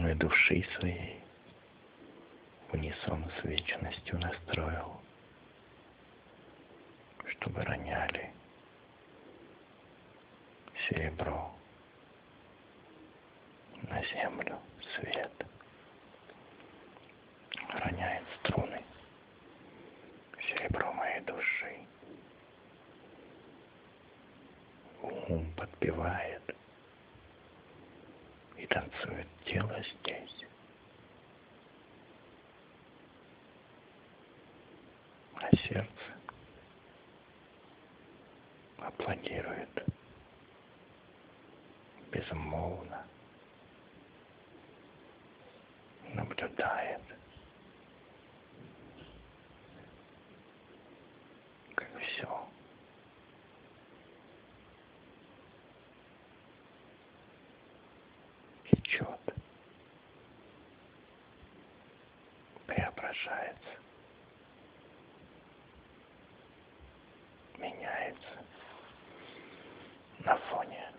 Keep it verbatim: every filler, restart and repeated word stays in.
струны души своей в унисон с вечностью настроил, чтобы роняли серебро на землю свет. Роняет струны серебро моей души. Ум подпевает и танцует тело здесь. А сердце аплодирует безмолвно, наблюдает, как все течет, преображается, меняется на фоне